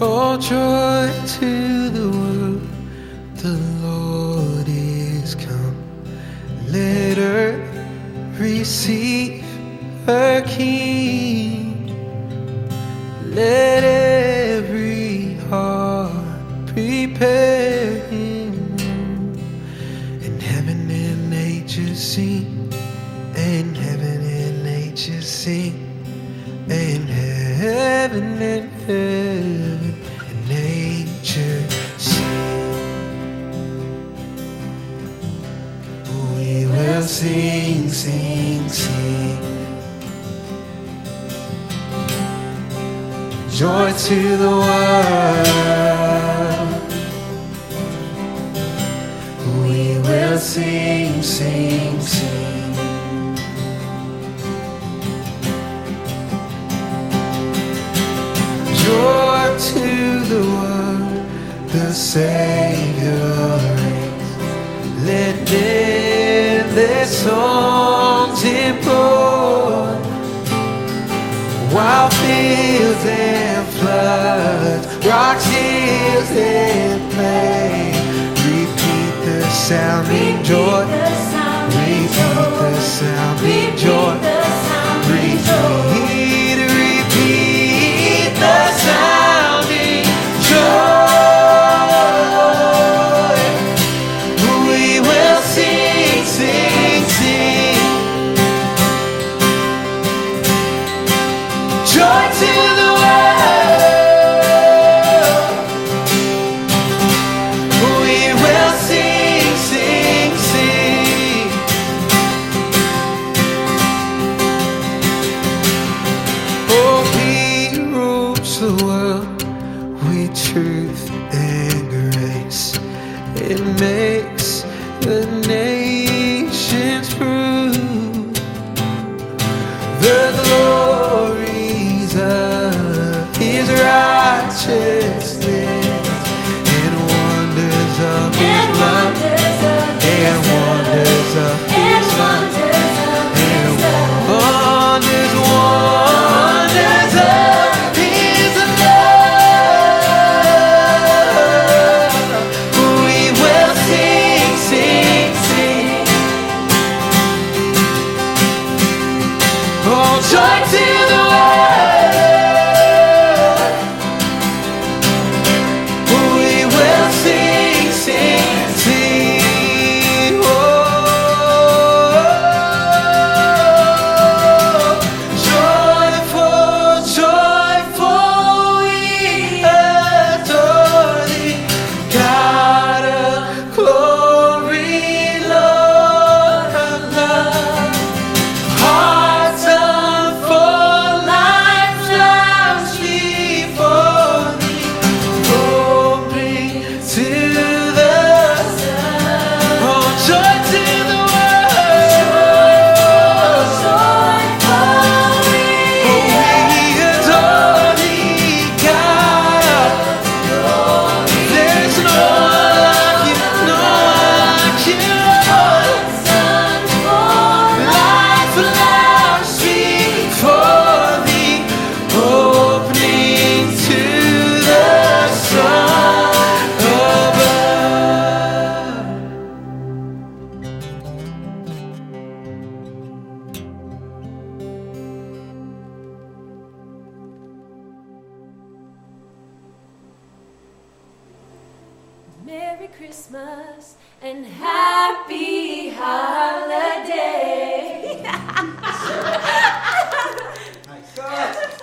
Oh, joy to the world, the Lord is come. Let earth receive her King. Let every heart prepare him. And heaven and nature sing, and heaven and nature sing, and heaven and nature sing. We will sing, sing, sing. Joy to the world. We will sing, sing, sing. Joy to the world, the Savior reigns. Let men their songs implore, while fields and floods, rocks, hills and plain repeat the sounding joy. Repeat the sounding joy. Repeat the sounding joy. We will sing, sing, sing. Joy to the world. We will sing, sing, sing. Oh, he rules the world with truth and grace. It makes the nations prove the glories of his righteousness and wonders of his love, and wonders of his love, and wonders, wonders of his love. We will sing, sing, sing. Oh, joy to the world. We will sing, sing, sing. Oh, joyful, joyful, we adore thee, God of glory, Lord of love. Hearts unfold like flowers before thee, opening to the sun. Oh, joy to the world. Oh, we adore thee, God. There's no one like you, no one like you, Lord. Like flowers before thee, opening to the sun above. Merry Christmas and happy holiday. Nice.